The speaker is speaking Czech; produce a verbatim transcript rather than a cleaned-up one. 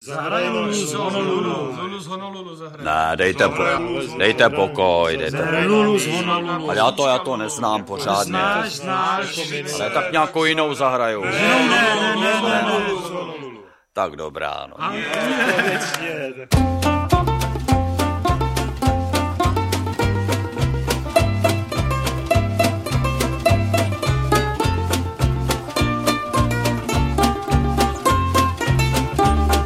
Zahraj Lulu z Honolulu. Lulu z Honolulu zahraj. Ne, dejte, po, dejte pokoj, dejte. Lulu z Honolulu. Ale já to, já to neznám pořádně. Znáš, znáš. Ale tak nějakou jinou zahraju. Ne, ne, ne, ne, ne. Tak dobrá, no. A